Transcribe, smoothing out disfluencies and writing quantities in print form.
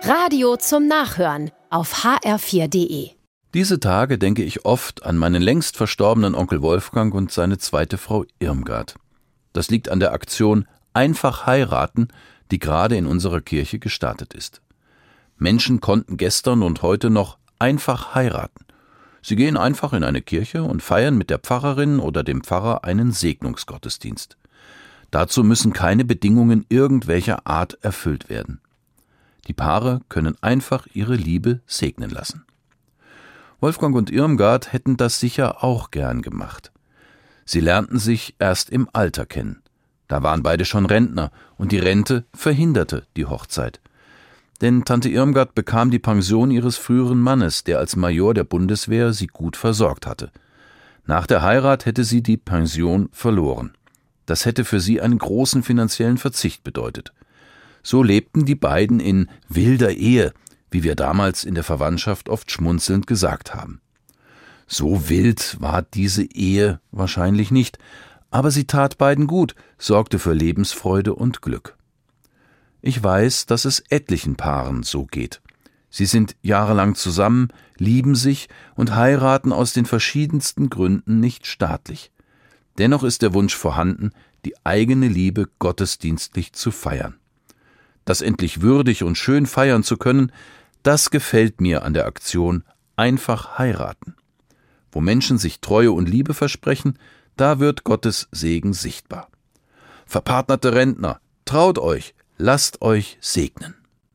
Radio zum Nachhören auf hr4.de. Diese Tage denke ich oft an meinen längst verstorbenen Onkel Wolfgang und seine zweite Frau Irmgard. Das liegt an der Aktion Einfach heiraten, die gerade in unserer Kirche gestartet ist. Menschen konnten gestern und heute noch einfach heiraten. Sie gehen einfach in eine Kirche und feiern mit der Pfarrerin oder dem Pfarrer einen Segnungsgottesdienst. Dazu müssen keine Bedingungen irgendwelcher Art erfüllt werden. Die Paare können einfach ihre Liebe segnen lassen. Wolfgang und Irmgard hätten das sicher auch gern gemacht. Sie lernten sich erst im Alter kennen. Da waren beide schon Rentner und die Rente verhinderte die Hochzeit. Denn Tante Irmgard bekam die Pension ihres früheren Mannes, der als Major der Bundeswehr sie gut versorgt hatte. Nach der Heirat hätte sie die Pension verloren. Das hätte für sie einen großen finanziellen Verzicht bedeutet. So lebten die beiden in wilder Ehe, wie wir damals in der Verwandtschaft oft schmunzelnd gesagt haben. So wild war diese Ehe wahrscheinlich nicht, aber sie tat beiden gut, sorgte für Lebensfreude und Glück. Ich weiß, dass es etlichen Paaren so geht. Sie sind jahrelang zusammen, lieben sich und heiraten aus den verschiedensten Gründen nicht staatlich. Dennoch ist der Wunsch vorhanden, die eigene Liebe gottesdienstlich zu feiern. Das endlich würdig und schön feiern zu können, das gefällt mir an der Aktion Einfach heiraten. Wo Menschen sich Treue und Liebe versprechen, da wird Gottes Segen sichtbar. Verpartnerte Rentner, traut euch, lasst euch segnen.